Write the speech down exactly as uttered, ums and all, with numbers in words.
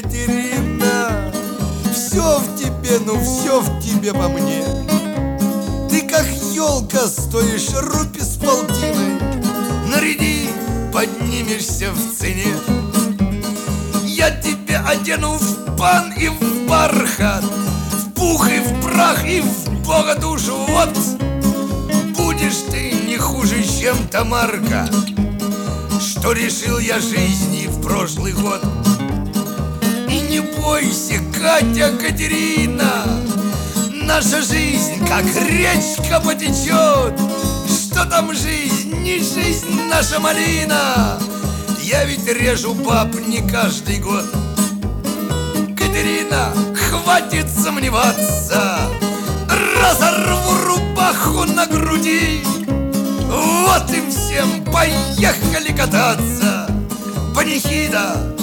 Катерина, все в тебе, ну все в тебе по мне. Ты как елка стоишь рупи с полтиной. Наряди, поднимешься в цене. Я тебя одену в пан и в бархат, в пух и в прах и в бога душу. Вот будешь ты не хуже, чем Тамарка, что решил я жизни в прошлый год. И не бойся, Катя, Катерина, наша жизнь как речка потечет. Что там жизнь, не жизнь наша малина. Я ведь режу баб не каждый год. Катерина, хватит сомневаться, разорву рубаху на груди. Вот им всем поехали кататься. Панихида,